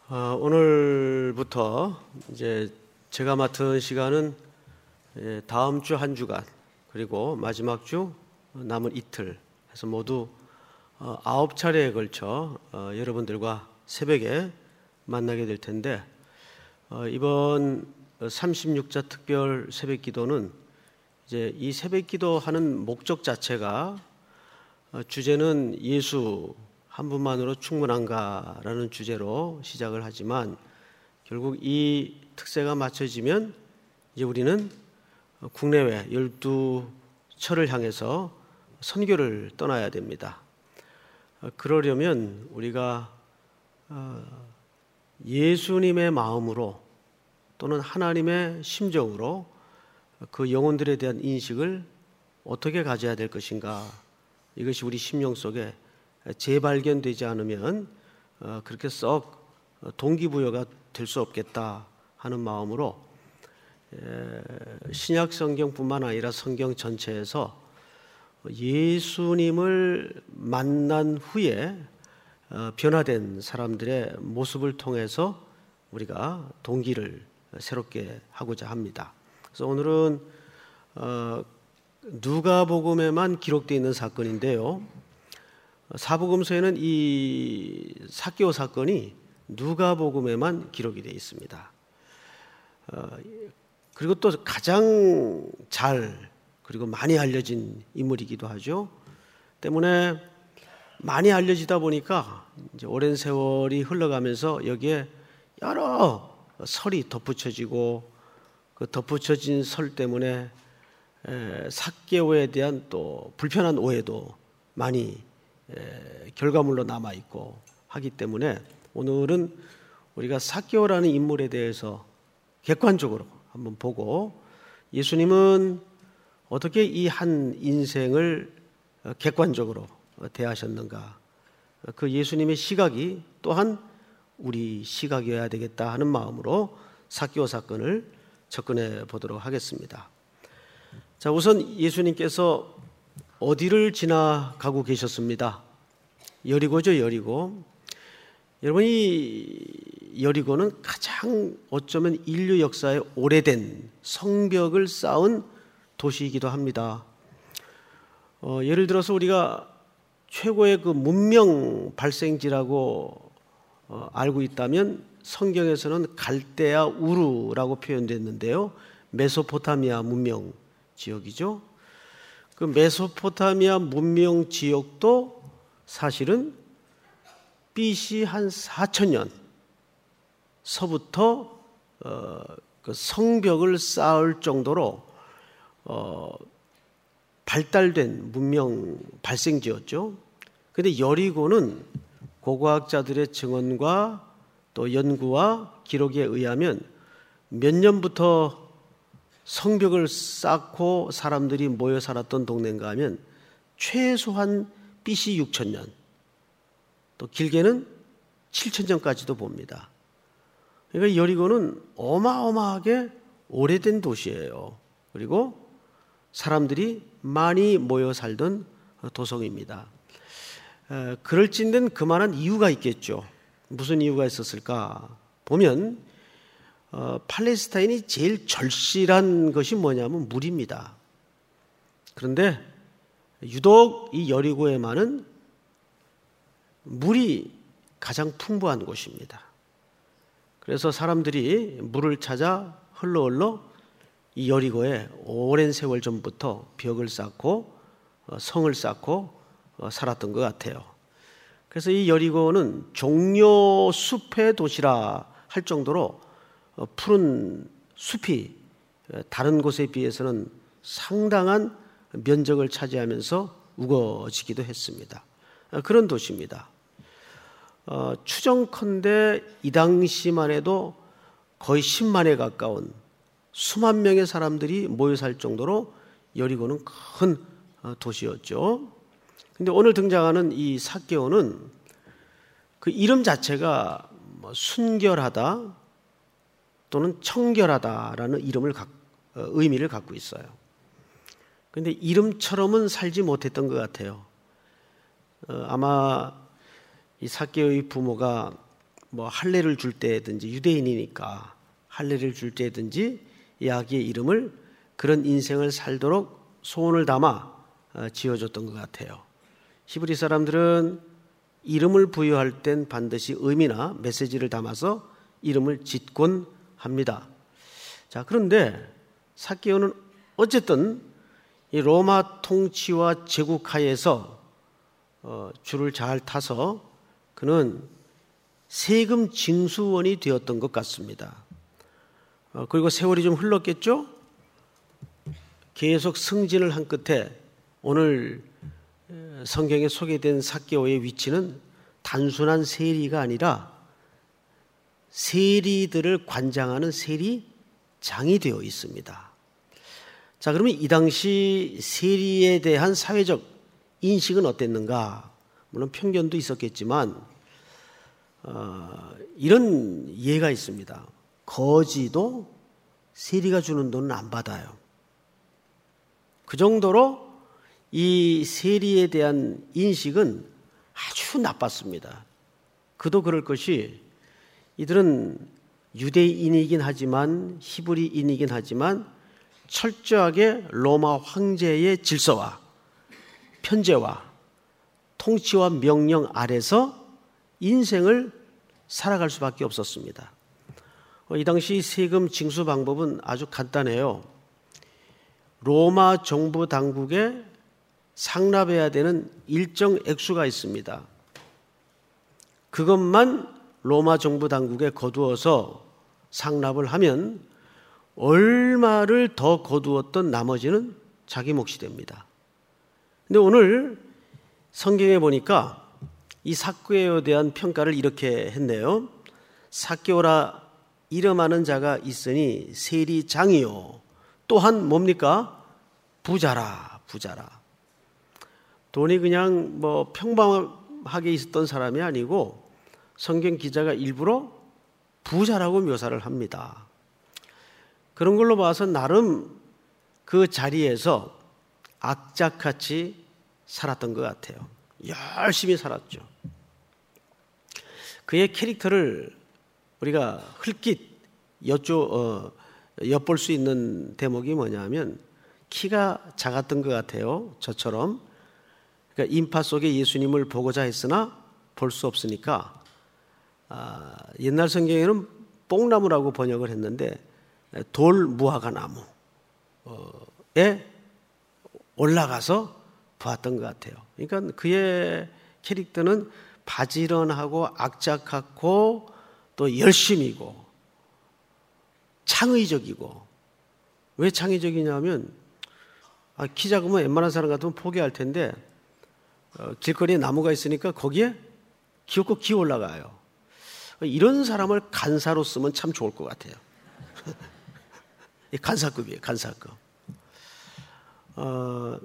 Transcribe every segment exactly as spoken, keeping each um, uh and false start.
어, 오늘부터 이제 제가 맡은 시간은 예, 다음 주 한 주간 그리고 마지막 주 남은 이틀 해서 모두 어, 아홉 차례에 걸쳐 어, 여러분들과 새벽에 만나게 될 텐데 어, 이번 삼십육 자 특별 새벽 기도는 이제 이 새벽 기도하는 목적 자체가 어, 주제는 예수 한 분만으로 충분한가라는 주제로 시작을 하지만 결국 이 특세가 맞춰지면 이제 우리는 국내외 열두 처를 향해서 선교를 떠나야 됩니다. 그러려면 우리가 예수님의 마음으로 또는 하나님의 심정으로 그 영혼들에 대한 인식을 어떻게 가져야 될 것인가, 이것이 우리 심령 속에 재발견되지 않으면 그렇게 썩 동기부여가 될 수 없겠다 하는 마음으로 신약 성경뿐만 아니라 성경 전체에서 예수님을 만난 후에 변화된 사람들의 모습을 통해서 우리가 동기를 새롭게 하고자 합니다. 그래서 오늘은 누가복음에만 기록되어 있는 사건인데요, 사복음서에는 이 삭개오 사건이 누가복음에만 기록이 되어 있습니다. 어, 그리고 또 가장 잘 그리고 많이 알려진 인물이기도 하죠. 때문에 많이 알려지다 보니까 이제 오랜 세월이 흘러가면서 여기에 여러 설이 덧붙여지고 그 덧붙여진 설 때문에 에, 삭개오에 대한 또 불편한 오해도 많이 에, 결과물로 남아있고 하기 때문에 오늘은 우리가 삭개오라는 인물에 대해서 객관적으로 한번 보고 예수님은 어떻게 이 한 인생을 객관적으로 대하셨는가, 그 예수님의 시각이 또한 우리 시각이어야 되겠다 하는 마음으로 삭개오 사건을 접근해 보도록 하겠습니다. 자, 우선 예수님께서 어디를 지나가고 계셨습니다. 여리고죠, 여리고. 여러분, 이 여리고는 가장 어쩌면 인류 역사에 오래된 성벽을 쌓은 도시이기도 합니다. 어, 예를 들어서 우리가 최고의 그 문명 발생지라고 어, 알고 있다면 성경에서는 갈대아 우르라고 표현됐는데요, 메소포타미아 문명 지역이죠. 그 메소포타미아 문명 지역도 사실은 비씨 한 사천 년 서부터 어, 그 성벽을 쌓을 정도로 어, 발달된 문명 발생지였죠. 그런데 여리고는 고고학자들의 증언과 또 연구와 기록에 의하면 몇 년부터 성벽을 쌓고 사람들이 모여 살았던 동네인가 하면 최소한 비씨 육천 년, 또 길게는 칠천 년까지도 봅니다. 그러니까 여리고는 어마어마하게 오래된 도시예요. 그리고 사람들이 많이 모여 살던 도성입니다. 그럴진된 그만한 이유가 있겠죠. 무슨 이유가 있었을까 보면 어, 팔레스타인이 제일 절실한 것이 뭐냐면 물입니다. 그런데 유독 이 여리고에만은 물이 가장 풍부한 곳입니다. 그래서 사람들이 물을 찾아 흘러 흘러 이 여리고에 오랜 세월 전부터 벽을 쌓고 성을 쌓고 살았던 것 같아요. 그래서 이 여리고는 종려 숲의 도시라 할 정도로 푸른 숲이 다른 곳에 비해서는 상당한 면적을 차지하면서 우거지기도 했습니다. 그런 도시입니다. 어, 추정컨대 이 당시만 해도 거의 십만에 가까운 수만 명의 사람들이 모여 살 정도로 여리고는 큰 도시였죠. 그런데 오늘 등장하는 이 삭개오는 그 이름 자체가 뭐 순결하다 또는 청결하다라는 이름을 가, 의미를 갖고 있어요. 그런데 이름처럼은 살지 못했던 것 같아요. 어, 아마 이 삭개오의 부모가 뭐 할례를 줄 때든지 유대인이니까 할례를 줄 때든지 이 아기의 이름을 그런 인생을 살도록 소원을 담아 지어줬던 것 같아요. 히브리 사람들은 이름을 부여할 땐 반드시 의미나 메시지를 담아서 이름을 짓곤 합니다. 자, 그런데 삭개오는 어쨌든 이 로마 통치와 제국하에서 어, 줄을 잘 타서 그는 세금 징수원이 되었던 것 같습니다. 어, 그리고 세월이 좀 흘렀겠죠? 계속 승진을 한 끝에 오늘 성경에 소개된 삭개오의 위치는 단순한 세리가 아니라 세리들을 관장하는 세리장이 되어 있습니다. 자, 그러면 이 당시 세리에 대한 사회적 인식은 어땠는가? 물론 편견도 있었겠지만 어, 이런 예가 있습니다. 거지도 세리가 주는 돈은 안 받아요. 그 정도로 이 세리에 대한 인식은 아주 나빴습니다. 그도 그럴 것이 이들은 유대인이긴 하지만 히브리인이긴 하지만 철저하게 로마 황제의 질서와 편제와 통치와 명령 아래서 인생을 살아갈 수밖에 없었습니다. 이 당시 세금 징수 방법은 아주 간단해요. 로마 정부 당국에 상납해야 되는 일정 액수가 있습니다. 그것만 로마 정부 당국에 거두어서 상납을 하면 얼마를 더 거두었던 나머지는 자기 몫이 됩니다. 근데 오늘 성경에 보니까 이 삭개오에 대한 평가를 이렇게 했네요. 삭개오라 이름하는 자가 있으니 세리장이요 또한 뭡니까? 부자라 부자라. 돈이 그냥 뭐 평범하게 있었던 사람이 아니고 성경 기자가 일부러 부자라고 묘사를 합니다. 그런 걸로 봐서 나름 그 자리에서 악착같이 살았던 것 같아요. 열심히 살았죠. 그의 캐릭터를 우리가 흘낏 여쭤, 어, 엿볼 수 있는 대목이 뭐냐면 키가 작았던 것 같아요. 저처럼. 그러니까 인파 속에 예수님을 보고자 했으나 볼 수 없으니까 아, 옛날 성경에는 뽕나무라고 번역을 했는데 돌 무화과 나무에 올라가서 보았던 것 같아요. 그러니까 그의 캐릭터는 바지런하고 악착하고 또 열심이고 창의적이고. 왜 창의적이냐면 아, 키 작으면 웬만한 사람 같으면 포기할 텐데 어, 길거리에 나무가 있으니까 거기에 귀엽고 기어 올라가요. 이런 사람을 간사로 쓰면 참 좋을 것 같아요. 간사급이에요, 간사급. 어,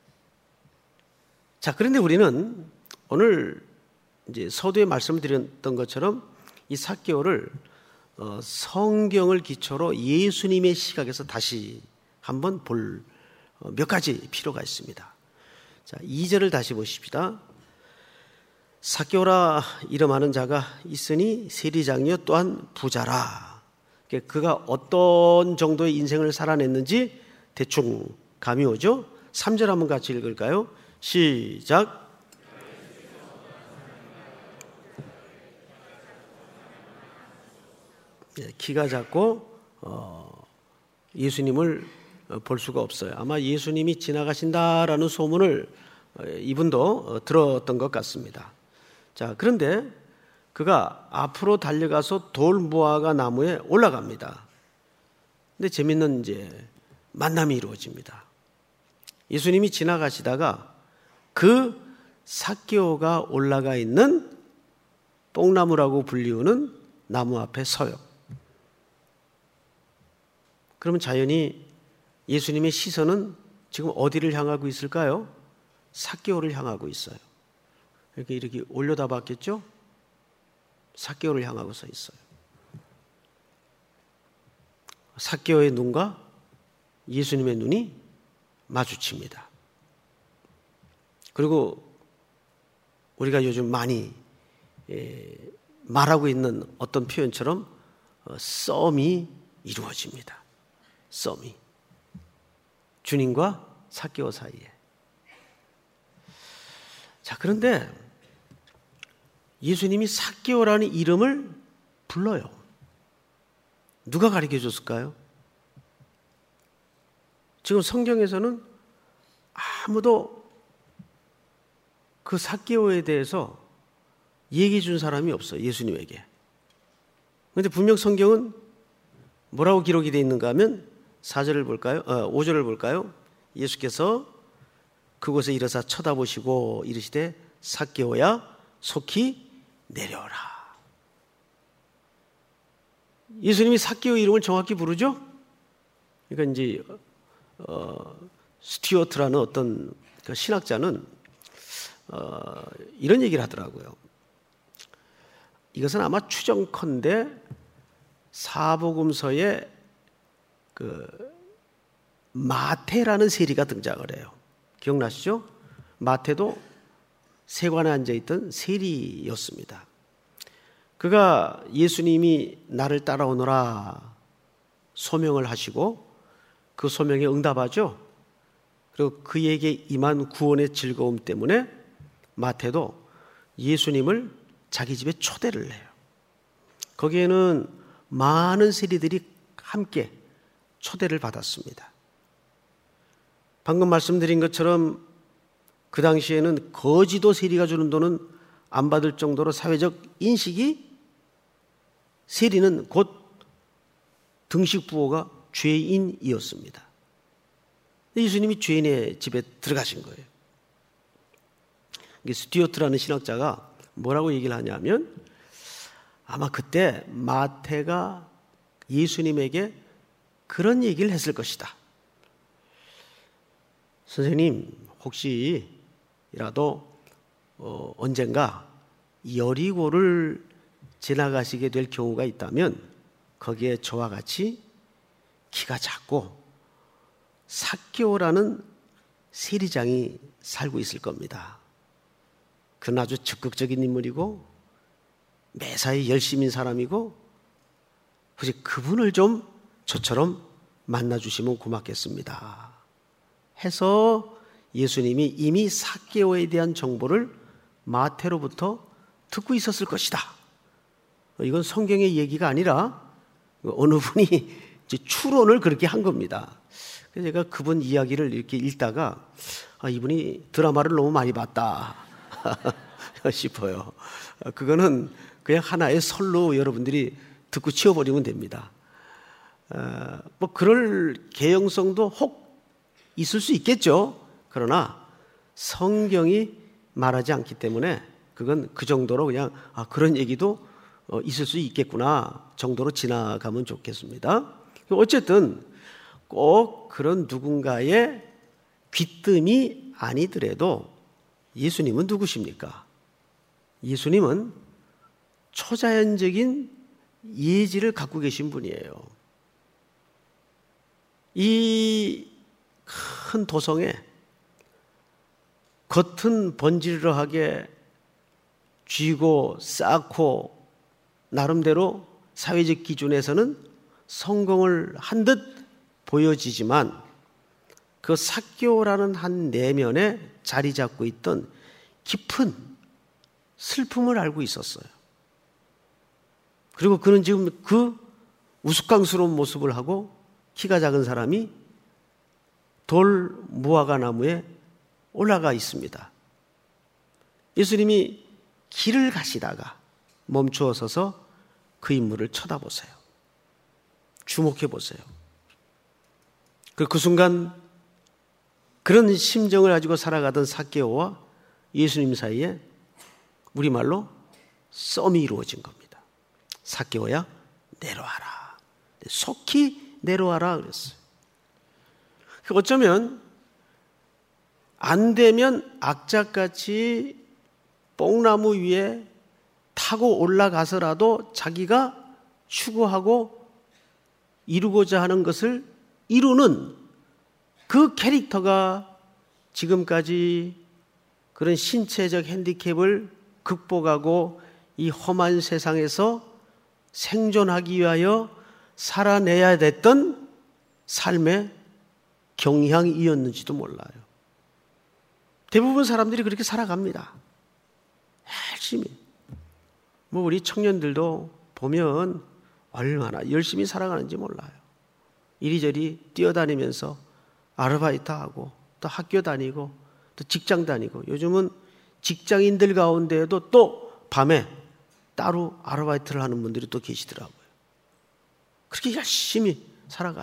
자, 그런데 우리는 오늘 이제 서두에 말씀드렸던 것처럼 이 삭개오를 어, 성경을 기초로 예수님의 시각에서 다시 한번 볼 몇 가지 필요가 있습니다. 자, 이 절을 다시 보십시다. 삭개오라 이름하는 자가 있으니 세리장이요 또한 부자라. 그가 어떤 정도의 인생을 살아냈는지 대충 감이 오죠. 삼 절 한번 같이 읽을까요? 시작. 키가 작고 어, 예수님을 볼 수가 없어요. 아마 예수님이 지나가신다라는 소문을 이분도 들었던 것 같습니다. 자, 그런데 그가 앞으로 달려가서 돌무화과 나무에 올라갑니다. 근데 재밌는 이제 만남이 이루어집니다. 예수님이 지나가시다가 그 삭개오가 올라가 있는 뽕나무라고 불리우는 나무 앞에 서요. 그러면 자연히 예수님의 시선은 지금 어디를 향하고 있을까요? 삭개오를 향하고 있어요. 이렇게 이렇게 올려다 봤겠죠? 삭개오를 향하고 서 있어요. 삭개오의 눈과 예수님의 눈이 마주칩니다. 그리고 우리가 요즘 많이 말하고 있는 어떤 표현처럼 썸이 이루어집니다. 썸이. 주님과 삭개오 사이에. 자, 그런데 예수님이 삭개오라는 이름을 불러요. 누가 가르쳐 줬을까요? 지금 성경에서는 아무도 그 삭개오에 대해서 얘기해 준 사람이 없어요. 예수님에게. 그런데 분명 성경은 뭐라고 기록이 되어 있는가 하면 사 절을 볼까요? 어, 오 절을 볼까요? 예수께서 그곳에 일어서 쳐다보시고 이르시되 삭개오야 속히 내려오라. 예수님이 삭개오 이름을 정확히 부르죠? 그러니까 이제 어, 스튜어트라는 어떤 그 신학자는 어, 이런 얘기를 하더라고요. 이것은 아마 추정컨대 사복음서에 그 마태라는 세리가 등장을 해요. 기억나시죠? 마태도 세관에 앉아있던 세리였습니다. 그가 예수님이 나를 따라오너라 소명을 하시고 그 소명에 응답하죠. 그리고 그에게 임한 구원의 즐거움 때문에 마태도 예수님을 자기 집에 초대를 해요. 거기에는 많은 세리들이 함께 초대를 받았습니다. 방금 말씀드린 것처럼 그 당시에는 거지도 세리가 주는 돈은 안 받을 정도로 사회적 인식이 세리는 곧 등식부호가 죄인이었습니다. 예수님이 죄인의 집에 들어가신 거예요. 스튜어트라는 신학자가 뭐라고 얘기를 하냐면 아마 그때 마태가 예수님에게 그런 얘기를 했을 것이다. 선생님, 혹시라도 어, 언젠가 여리고를 지나가시게 될 경우가 있다면 거기에 저와 같이 키가 작고 삭개오라는 세리장이 살고 있을 겁니다. 그는 아주 적극적인 인물이고 매사에 열심인 사람이고 혹시 그분을 좀 저처럼 만나주시면 고맙겠습니다. 해서 예수님이 이미 삭개오에 대한 정보를 마태로부터 듣고 있었을 것이다. 이건 성경의 얘기가 아니라 어느 분이 추론을 그렇게 한 겁니다. 그래서 제가 그분 이야기를 이렇게 읽다가 아, 이분이 드라마를 너무 많이 봤다 싶어요. 그거는 그냥 하나의 설로 여러분들이 듣고 치워버리면 됩니다. 어, 뭐 그럴 개연성도 혹 있을 수 있겠죠. 그러나 성경이 말하지 않기 때문에 그건 그 정도로 그냥 아, 그런 얘기도 어, 있을 수 있겠구나 정도로 지나가면 좋겠습니다. 어쨌든 꼭 그런 누군가의 귀뜸이 아니더라도 예수님은 누구십니까? 예수님은 초자연적인 예지를 갖고 계신 분이에요. 이 큰 도성에 겉은 번지르르하게 쥐고 쌓고 나름대로 사회적 기준에서는 성공을 한 듯 보여지지만 그 삭개오라는 한 내면에 자리 잡고 있던 깊은 슬픔을 알고 있었어요. 그리고 그는 지금 그 우스꽝스러운 모습을 하고 키가 작은 사람이 돌 무화과 나무에 올라가 있습니다. 예수님이 길을 가시다가 멈추어 서서 그 인물을 쳐다보세요. 주목해 보세요. 그 순간 그런 심정을 가지고 살아가던 삭개오와 예수님 사이에 우리말로 썸이 이루어진 겁니다. 삭개오야 내려와라. 속히 내려와라 그랬어요. 어쩌면 안 되면 악착같이 뽕나무 위에 타고 올라가서라도 자기가 추구하고 이루고자 하는 것을 이루는 그 캐릭터가 지금까지 그런 신체적 핸디캡을 극복하고 이 험한 세상에서 생존하기 위하여 살아내야 됐던 삶의 경향이었는지도 몰라요. 대부분 사람들이 그렇게 살아갑니다. 열심히. 뭐 우리 청년들도 보면 얼마나 열심히 살아가는지 몰라요. 이리저리 뛰어다니면서 아르바이트하고 또 학교 다니고 또 직장 다니고, 요즘은 직장인들 가운데에도 또 밤에 따로 아르바이트를 하는 분들이 또 계시더라고요. 그렇게 열심히 살아가요.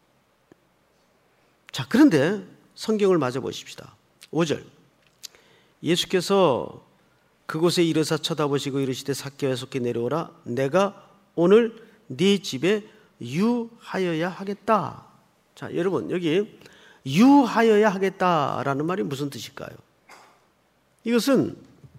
자, 그런데 성경을 마저 보십시다. 오 절. 예수께서 그곳에 이르사 쳐다보시고 이르시되 삭개오야 속히 내려오라. 내가 오늘 네 집에 유하여야 하겠다. 자, 여러분, 여기 유하여야 하겠다라는 말이 무슨 뜻일까요? 이것은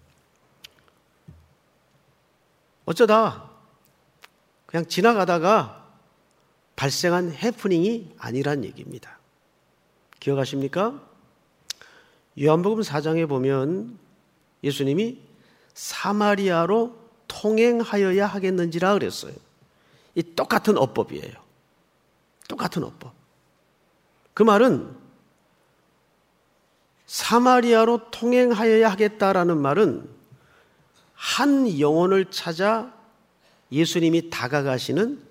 어쩌다 그냥 지나가다가 발생한 해프닝이 아니란 얘기입니다. 기억하십니까? 요한복음 사 장에 보면 예수님이 사마리아로 통행하여야 하겠는지라 그랬어요. 이 똑같은 어법이에요. 똑같은 어법. 그 말은 사마리아로 통행하여야 하겠다라는 말은 한 영혼을 찾아 예수님이 다가가시는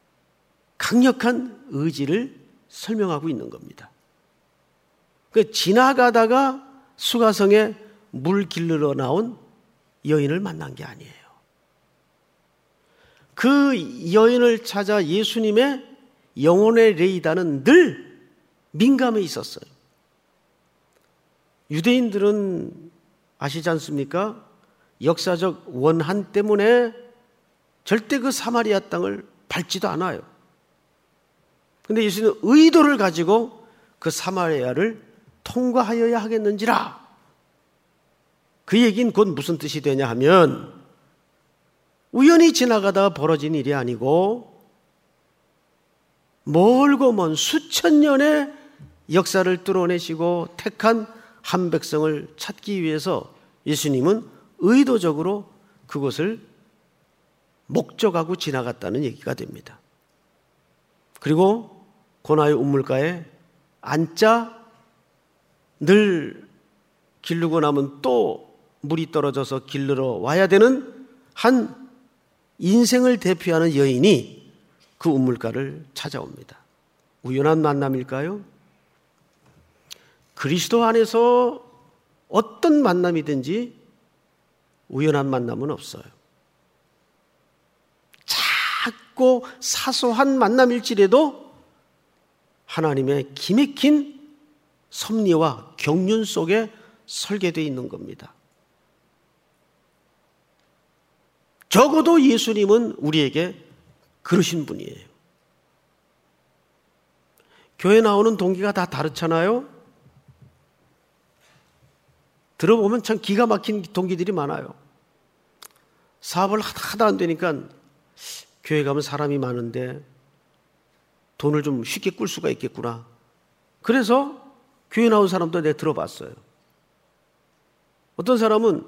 강력한 의지를 설명하고 있는 겁니다. 그 지나가다가 수가성에 물 길르러 나온 여인을 만난 게 아니에요. 그 여인을 찾아 예수님의 영혼의 레이다는 늘 민감해 있었어요. 유대인들은 아시지 않습니까? 역사적 원한 때문에 절대 그 사마리아 땅을 밟지도 않아요. 그런데 예수님은 의도를 가지고 그 사마리아를 통과하여야 하겠는지라. 그 얘기는 곧 무슨 뜻이 되냐 하면, 우연히 지나가다가 벌어진 일이 아니고 멀고 먼 수천 년의 역사를 뚫어내시고 택한 한 백성을 찾기 위해서 예수님은 의도적으로 그곳을 목적하고 지나갔다는 얘기가 됩니다. 그리고 고나의 우물가에 앉자 늘 기르고 나면 또 물이 떨어져서 길르러 와야 되는 한 인생을 대표하는 여인이 그 우물가를 찾아옵니다. 우연한 만남일까요? 그리스도 안에서 어떤 만남이든지 우연한 만남은 없어요. 작고 사소한 만남일지라도 하나님의 기맥힌 섭리와 경륜 속에 설계되어 있는 겁니다. 적어도 예수님은 우리에게 그러신 분이에요. 교회 나오는 동기가 다 다르잖아요. 들어보면 참 기가 막힌 동기들이 많아요. 사업을 하다 안 되니까 교회 가면 사람이 많은데 돈을 좀 쉽게 꿀 수가 있겠구나. 그래서 교회 나온 사람도 내가 들어봤어요. 어떤 사람은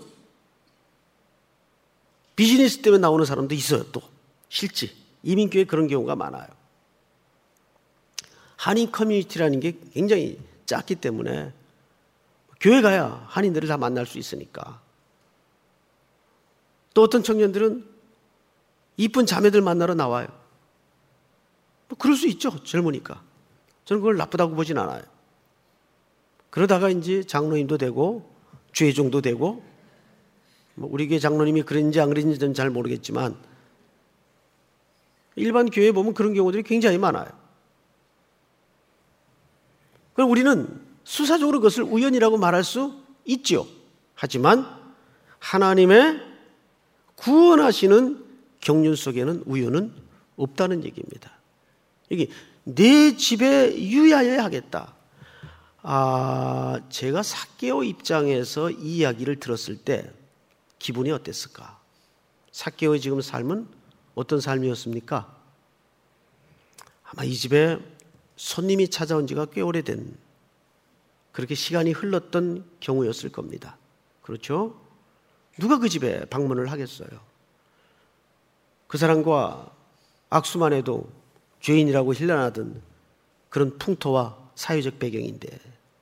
비즈니스 때문에 나오는 사람도 있어요. 또 실제 이민교회 그런 경우가 많아요. 한인 커뮤니티라는 게 굉장히 작기 때문에 교회 가야 한인들을 다 만날 수 있으니까. 또 어떤 청년들은 이쁜 자매들 만나러 나와요. 뭐 그럴 수 있죠. 젊으니까. 저는 그걸 나쁘다고 보진 않아요. 그러다가 이제 장로님도 되고 주회종도 되고, 뭐 우리 교회 장로님이 그랬는지 안 그랬는지는 잘 모르겠지만 일반 교회에 보면 그런 경우들이 굉장히 많아요. 그럼 우리는 수사적으로 그것을 우연이라고 말할 수 있죠. 하지만 하나님의 구원하시는 경륜 속에는 우연은 없다는 얘기입니다. 여기 내 집에 유의하여야 하겠다. 아, 제가 삭개오 입장에서 이 이야기를 들었을 때 기분이 어땠을까? 삭개오의 지금 삶은 어떤 삶이었습니까? 아마 이 집에 손님이 찾아온 지가 꽤 오래된, 그렇게 시간이 흘렀던 경우였을 겁니다. 그렇죠? 누가 그 집에 방문을 하겠어요? 그 사람과 악수만 해도 죄인이라고 힐난하던 그런 풍토와 사회적 배경인데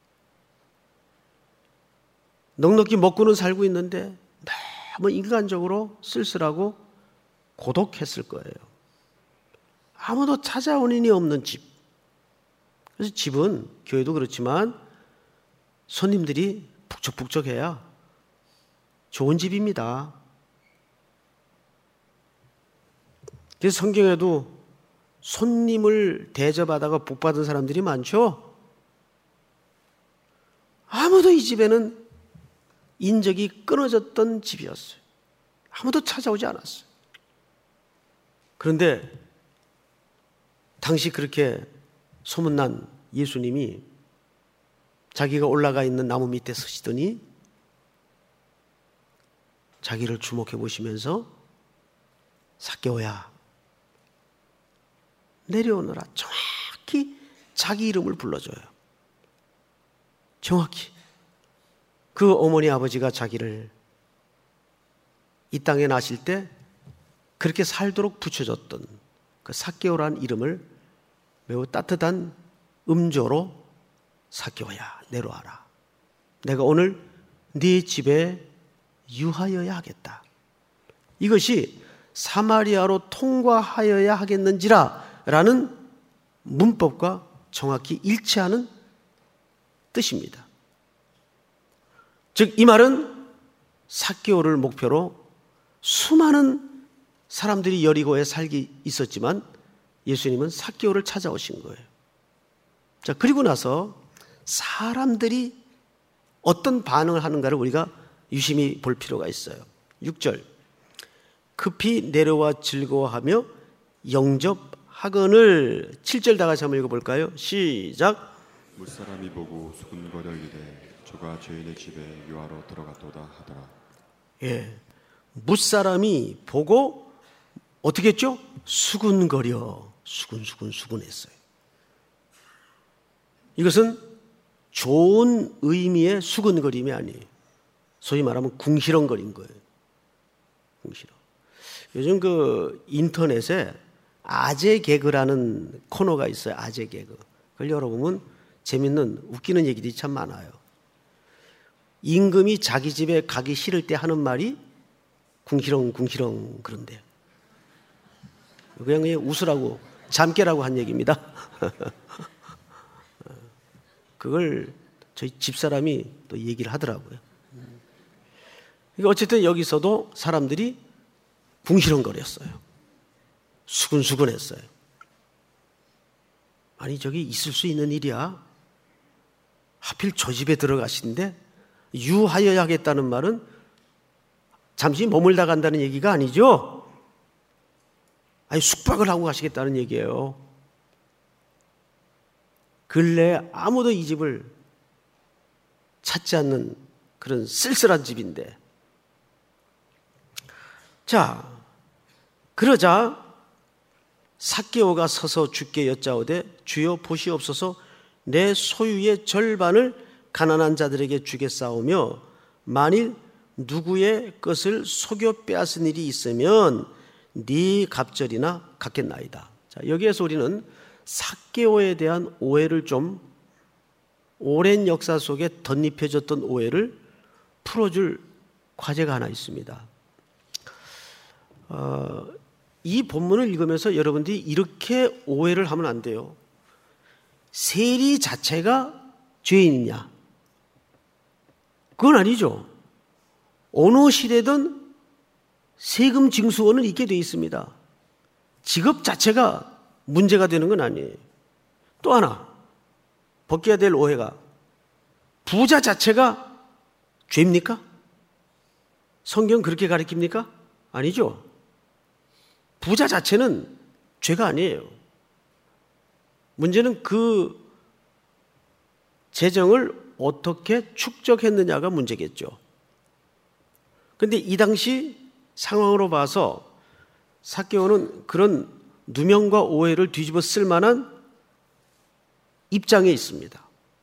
넉넉히 먹고는 살고 있는데 너무 인간적으로 쓸쓸하고 고독했을 거예요. 아무도 찾아오는 이 없는 집. 그래서 집은 교회도 그렇지만 손님들이 북적북적해야 좋은 집입니다. 그래서 성경에도 손님을 대접하다가 복받은 사람들이 많죠. 아무도 이 집에는 인적이 끊어졌던 집이었어요. 아무도 찾아오지 않았어요. 그런데 당시 그렇게 소문난 예수님이 자기가 올라가 있는 나무 밑에 서시더니 자기를 주목해 보시면서 삭개오야 내려오너라. 정확히 자기 이름을 불러줘요. 정확히. 그 어머니 아버지가 자기를 이 땅에 나실 때 그렇게 살도록 붙여줬던 그 삭개오라는 이름을 매우 따뜻한 음조로 삭개오야 내려와라. 내가 오늘 네 집에 유하여야 하겠다. 이것이 사마리아로 통과하여야 하겠는지라 라는 문법과 정확히 일치하는 뜻입니다. 즉 이 말은 삭개오를 목표로 수많은 사람들이 여리고에 살기 있었지만 예수님은 삭개오를 찾아오신 거예요. 자, 그리고 나서 사람들이 어떤 반응을 하는가를 우리가 유심히 볼 필요가 있어요. 육 절 급히 내려와 즐거워하며 영접하거늘. 칠 절 다 같이 한번 읽어볼까요? 시작. 무사람이 보고 수군거려 이르되 저가 죄인의 집에 유하러 들어갔도다 하더라. 예, 무사람이 보고 어떻게 했죠? 수군거려 수군수군 수군했어요. 이것은 좋은 의미의 수군거림이 아니에요. 소위 말하면 궁시렁거린 거예요. 궁시렁. 요즘 그 인터넷에 아재 개그라는 코너가 있어요. 아재 개그. 그걸 열어보면 재밌는 웃기는 얘기들이 참 많아요. 임금이 자기 집에 가기 싫을 때 하는 말이 궁시렁 궁시렁 그런데요. 그냥, 그냥 웃으라고 잠깨라고 한 얘기입니다. 그걸 저희 집사람이 또 얘기를 하더라고요. 그러니까 어쨌든 여기서도 사람들이 궁시렁거렸어요. 수근수근했어요. 아니 저기 있을 수 있는 일이야. 하필 저 집에 들어가신데 유하여야 하겠다는 말은 잠시 머물다 간다는 얘기가 아니죠. 아니 숙박을 하고 가시겠다는 얘기예요. 근래에 아무도 이 집을 찾지 않는 그런 쓸쓸한 집인데, 자 그러자 삭개오가 서서 주께 여짜오되 주여 보시옵소서 내 소유의 절반을 가난한 자들에게 주겠사오며 만일 누구의 것을 속여 빼앗은 일이 있으면 네 갑절이나 갚겠나이다. 자, 여기에서 우리는 삭개오에 대한 오해를 좀, 오랜 역사 속에 덧입혀졌던 오해를 풀어줄 과제가 하나 있습니다. 어, 이 본문을 읽으면서 여러분들이 이렇게 오해를 하면 안 돼요. 세리 자체가 죄인이냐? 그건 아니죠. 어느 시대든 세금 징수원은 있게 되어 있습니다. 직업 자체가 문제가 되는 건 아니에요. 또 하나 벗겨야 될 오해가, 부자 자체가 죄입니까? 성경 그렇게 가르칩니까? 아니죠. 부자 자체는 죄가 아니에요. 문제는 그 재정을 어떻게 축적했느냐가 문제겠죠. 그런데 이 당시 상황으로 봐서 삭개오는 그런 누명과 오해를 뒤집어 쓸 만한 입장에 있습니다.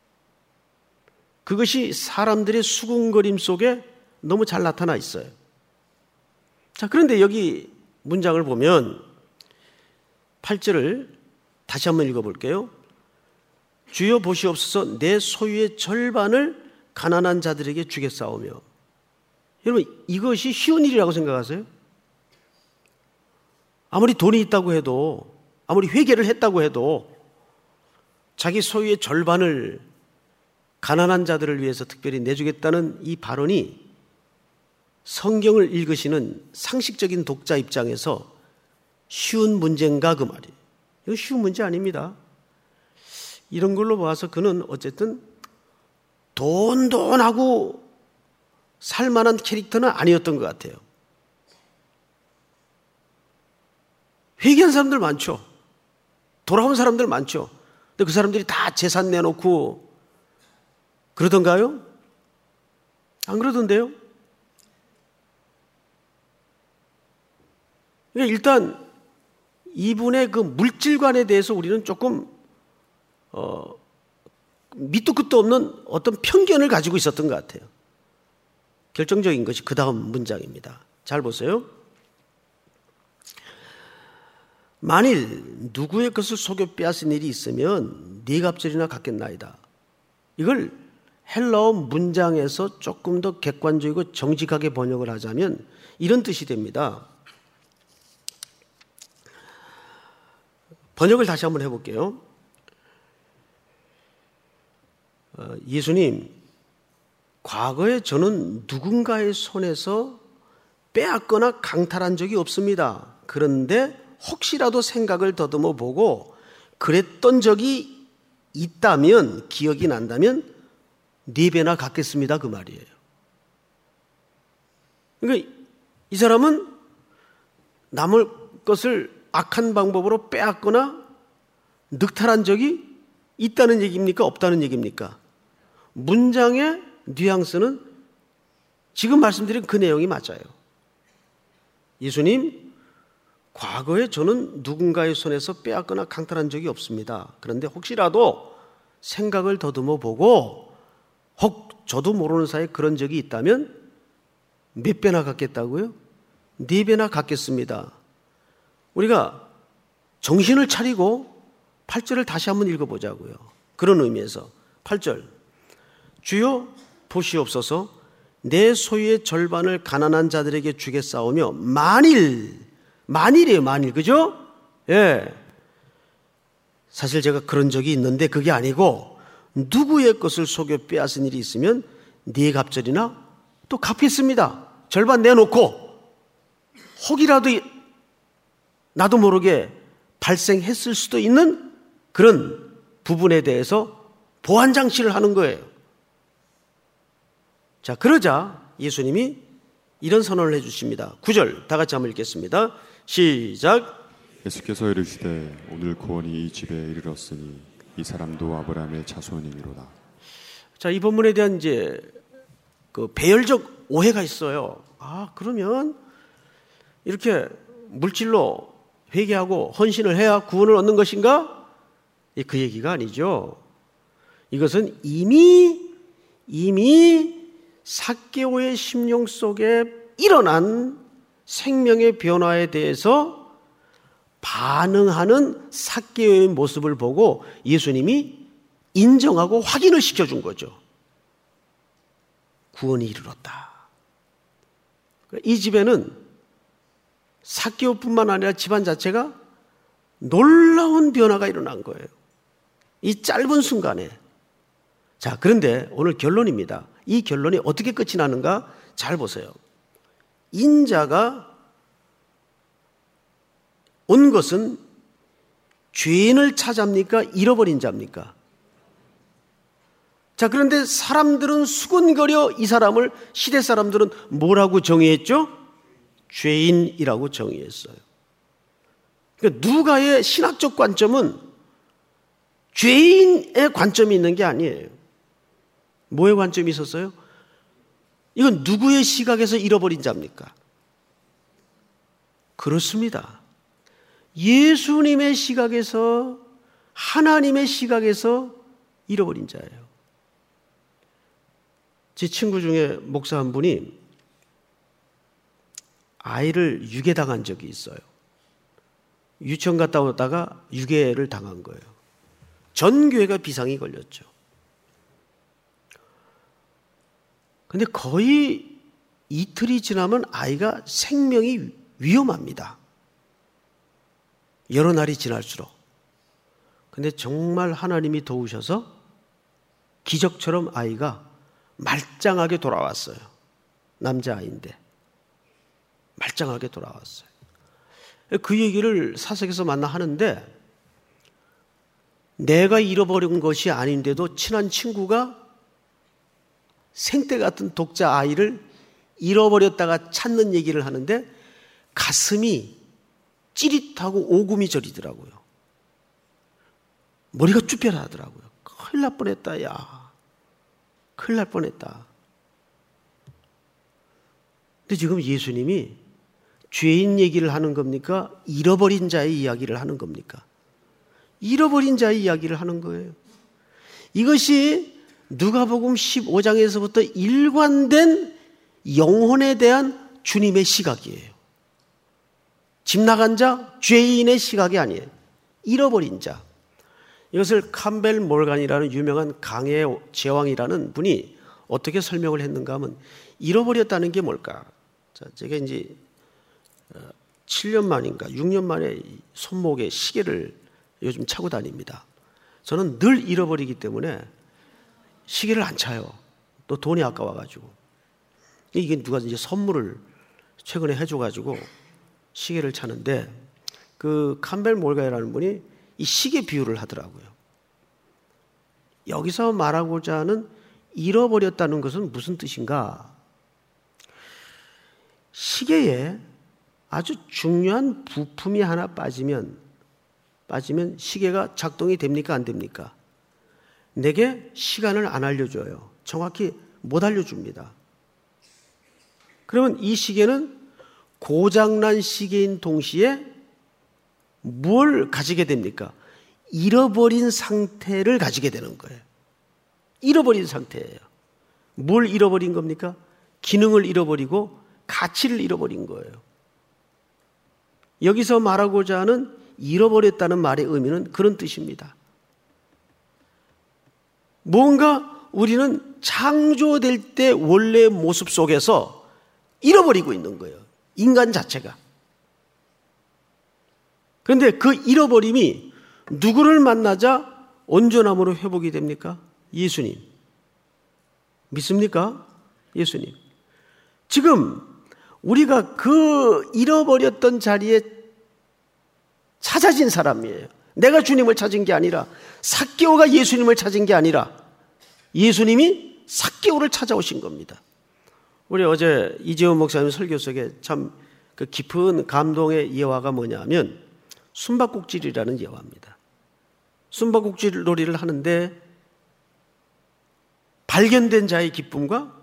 그것이 사람들의 수군거림 속에 너무 잘 나타나 있어요. 자, 그런데 여기 문장을 보면 팔 절을 다시 한번 읽어볼게요. 주여 보시옵소서 내 소유의 절반을 가난한 자들에게 주겠사오며. 여러분, 이것이 쉬운 일이라고 생각하세요? 아무리 돈이 있다고 해도, 아무리 회개를 했다고 해도 자기 소유의 절반을 가난한 자들을 위해서 특별히 내주겠다는 이 발언이 성경을 읽으시는 상식적인 독자 입장에서 쉬운 문제인가 그 말이에요. 이거 쉬운 문제 아닙니다. 이런 걸로 봐서 그는 어쨌든 돈돈하고 살만한 캐릭터는 아니었던 것 같아요. 회개한 사람들 많죠. 돌아온 사람들 많죠. 근데 그 사람들이 다 재산 내놓고 그러던가요? 안 그러던데요? 그러니까 일단 이분의 그 물질관에 대해서 우리는 조금 어, 밑도 끝도 없는 어떤 편견을 가지고 있었던 것 같아요. 결정적인 것이 그 다음 문장입니다. 잘 보세요. 만일 누구의 것을 속여 빼앗은 일이 있으면 네 갑절이나 갚겠나이다. 이걸 헬라어 문장에서 조금 더 객관적이고 정직하게 번역을 하자면 이런 뜻이 됩니다. 번역을 다시 한번 해볼게요. 어, 예수님, 과거에 저는 누군가의 손에서 빼앗거나 강탈한 적이 없습니다. 그런데 혹시라도 생각을 더듬어 보고 그랬던 적이 있다면, 기억이 난다면 네 배나 갚겠습니다 그 말이에요. 그러니까 이 사람은 남의 것을 악한 방법으로 빼앗거나 늑탈한 적이 있다는 얘기입니까? 없다는 얘기입니까? 문장의 뉘앙스는 지금 말씀드린 그 내용이 맞아요. 예수님, 과거에 저는 누군가의 손에서 빼앗거나 강탈한 적이 없습니다. 그런데 혹시라도 생각을 더듬어 보고 혹 저도 모르는 사이에 그런 적이 있다면 몇 배나 갚겠다고요? 네 배나 갚겠습니다. 우리가 정신을 차리고 팔 절을 다시 한번 읽어보자고요. 그런 의미에서 팔 절, 주여 보시옵소서 내 소유의 절반을 가난한 자들에게 주겠사오며 만일, 만일이에요 만일, 그죠? 예. 사실 제가 그런 적이 있는데 그게 아니고 누구의 것을 속여 빼앗은 일이 있으면 네 갑절이나 또 갚겠습니다. 절반 내놓고 혹이라도 나도 모르게 발생했을 수도 있는 그런 부분에 대해서 보완 장치를 하는 거예요. 자, 그러자 예수님이 이런 선언을 해주십니다. 구 절 다 같이 한번 읽겠습니다. 시작. 예수께서 이르시되 오늘 구원이 이 집에 이르렀으니 이 사람도 아브라함의 자손이니로다. 자, 이 본문에 대한 이제 그 배열적 오해가 있어요. 아, 그러면 이렇게 물질로 회개하고 헌신을 해야 구원을 얻는 것인가? 그 얘기가 아니죠. 이것은 이미 이미 삭개오의 심령 속에 일어난 생명의 변화에 대해서 반응하는 삭개오의 모습을 보고 예수님이 인정하고 확인을 시켜준 거죠. 구원이 이르렀다. 이 집에는 삭개오뿐만 아니라 집안 자체가 놀라운 변화가 일어난 거예요. 이 짧은 순간에. 자, 그런데 오늘 결론입니다. 이 결론이 어떻게 끝이 나는가? 잘 보세요. 인자가 온 것은 죄인을 찾아합니까? 잃어버린 자입니까? 자, 그런데 사람들은 수군거려 이 사람을, 시대 사람들은 뭐라고 정의했죠? 죄인이라고 정의했어요. 그러니까 누가의 신학적 관점은 죄인의 관점이 있는 게 아니에요. 뭐의 관점이 있었어요? 이건 누구의 시각에서 잃어버린 자입니까? 그렇습니다. 예수님의 시각에서, 하나님의 시각에서 잃어버린 자예요. 제 친구 중에 목사 한 분이 아이를 유괴당한 적이 있어요. 유치원 갔다 오다가 유괴를 당한 거예요. 전 교회가 비상이 걸렸죠. 근데 거의 이틀이 지나면 아이가 생명이 위험합니다. 여러 날이 지날수록. 근데 정말 하나님이 도우셔서 기적처럼 아이가 말짱하게 돌아왔어요. 남자아이인데 말짱하게 돌아왔어요. 그 얘기를 사석에서 만나 하는데 내가 잃어버린 것이 아닌데도 친한 친구가 생떼 같은 독자 아이를 잃어버렸다가 찾는 얘기를 하는데 가슴이 찌릿하고 오금이 저리더라고요. 머리가 쭈뼛하더라고요. 큰일 날 뻔했다, 야. 큰일 날 뻔했다. 근데 지금 예수님이 죄인 얘기를 하는 겁니까? 잃어버린 자의 이야기를 하는 겁니까? 잃어버린 자의 이야기를 하는 거예요. 이것이 누가복음 십오 장에서부터 일관된 영혼에 대한 주님의 시각이에요. 집 나간 자, 죄인의 시각이 아니에요. 잃어버린 자. 이것을 캠벨 몰간이라는 유명한 강의 제왕이라는 분이 어떻게 설명을 했는가 하면 잃어버렸다는 게 뭘까? 자, 제가 이제 칠 년 만인가 육 년 만에 손목에 시계를 요즘 차고 다닙니다. 저는 늘 잃어버리기 때문에 시계를 안 차요. 또 돈이 아까워가지고. 이게 누가 이제 선물을 최근에 해줘가지고 시계를 차는데 그 캠벨 몰간이라는 분이 이 시계 비유를 하더라고요. 여기서 말하고자 하는 잃어버렸다는 것은 무슨 뜻인가? 시계에 아주 중요한 부품이 하나 빠지면 빠지면 시계가 작동이 됩니까? 안 됩니까? 내게 시간을 안 알려줘요. 정확히 못 알려줍니다. 그러면 이 시계는 고장난 시계인 동시에 뭘 가지게 됩니까? 잃어버린 상태를 가지게 되는 거예요. 잃어버린 상태예요. 뭘 잃어버린 겁니까? 기능을 잃어버리고 가치를 잃어버린 거예요. 여기서 말하고자 하는 잃어버렸다는 말의 의미는 그런 뜻입니다. 뭔가 우리는 창조될 때 원래의 모습 속에서 잃어버리고 있는 거예요. 인간 자체가. 그런데 그 잃어버림이 누구를 만나자 온전함으로 회복이 됩니까? 예수님. 믿습니까? 예수님. 지금 우리가 그 잃어버렸던 자리에 찾아진 사람이에요. 내가 주님을 찾은 게 아니라 삭개오가 예수님을 찾은 게 아니라 예수님이 삭개오를 찾아오신 겁니다. 우리 어제 이재원 목사님 설교 속에 참 그 깊은 감동의 예화가 뭐냐면 숨바꼭질이라는 예화입니다. 숨바꼭질 놀이를 하는데 발견된 자의 기쁨과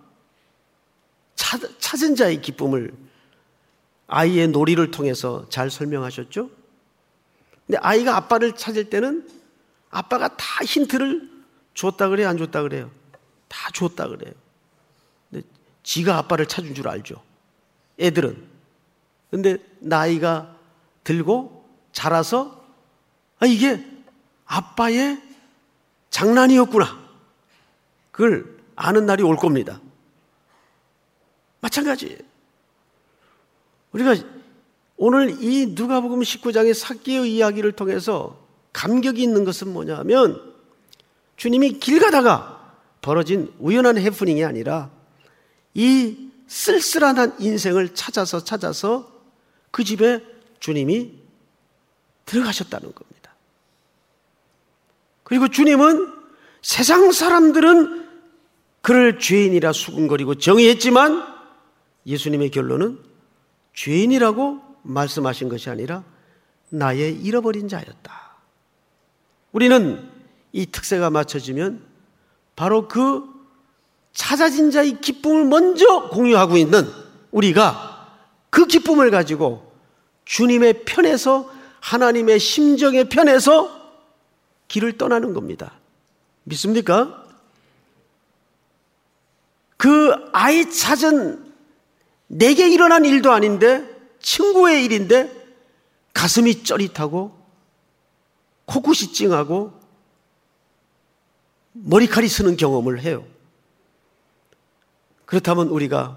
찾은 자의 기쁨을 아이의 놀이를 통해서 잘 설명하셨죠? 근데 아이가 아빠를 찾을 때는 아빠가 다 힌트를 줬다 그래요? 안 줬다 그래요? 다 줬다 그래요. 근데 지가 아빠를 찾은 줄 알죠. 애들은. 근데 나이가 들고 자라서 아, 이게 아빠의 장난이었구나. 그걸 아는 날이 올 겁니다. 마찬가지예요. 우리가 오늘 이 누가복음 십구 장의 삭개의 이야기를 통해서 감격이 있는 것은 뭐냐면 주님이 길 가다가 벌어진 우연한 해프닝이 아니라 이 쓸쓸한 인생을 찾아서 찾아서 그 집에 주님이 들어가셨다는 겁니다. 그리고 주님은 세상 사람들은 그를 죄인이라 수군거리고 정의했지만 예수님의 결론은 죄인이라고 말씀하신 것이 아니라 나의 잃어버린 자였다. 우리는 이 특세가 맞춰지면 바로 그 찾아진 자의 기쁨을 먼저 공유하고 있는 우리가 그 기쁨을 가지고 주님의 편에서 하나님의 심정의 편에서 길을 떠나는 겁니다. 믿습니까? 그 아이 찾은 내게 일어난 일도 아닌데 친구의 일인데 가슴이 쩌릿하고 코끝이 찡하고 머리칼이 쓰는 경험을 해요. 그렇다면 우리가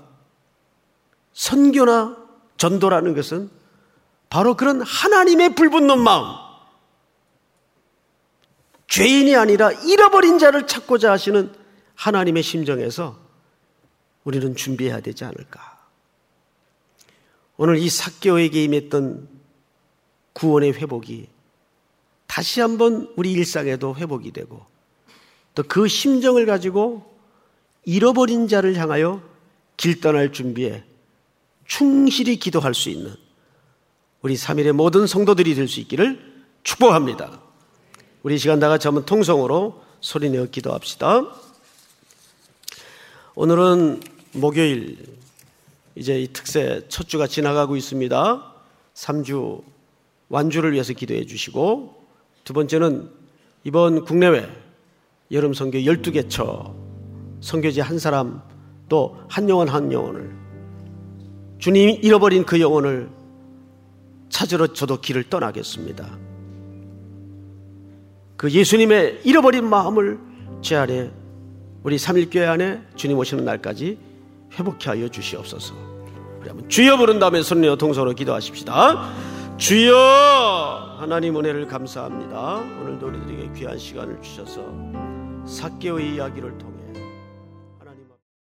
선교나 전도라는 것은 바로 그런 하나님의 불붙는 마음, 죄인이 아니라 잃어버린 자를 찾고자 하시는 하나님의 심정에서 우리는 준비해야 되지 않을까. 오늘 이 삭개오에게 임했던 구원의 회복이 다시 한번 우리 일상에도 회복이 되고, 또 그 심정을 가지고 잃어버린 자를 향하여 길 떠날 준비에 충실히 기도할 수 있는 우리 삼일의 모든 성도들이 될 수 있기를 축복합니다. 우리 시간 다 같이 한번 통성으로 소리내어 기도합시다. 오늘은 목요일, 이제 이 특세 첫 주가 지나가고 있습니다. 삼 주 완주를 위해서 기도해 주시고, 두 번째는 이번 국내외 여름 선교 열두 개처 선교지 한 사람, 또 한 영혼 한 영혼을, 주님이 잃어버린 그 영혼을 찾으러 저도 길을 떠나겠습니다. 그 예수님의 잃어버린 마음을 제 안에, 우리 삼일교회 안에 주님 오시는 날까지 회복케 하여 주시옵소서. 우리 한번 주여 부른 다음에 손내어 동서로 기도하십시다. 주여, 하나님 은혜를 감사합니다. 오늘도 우리들에게 귀한 시간을 주셔서 삭개오의 이야기를 통해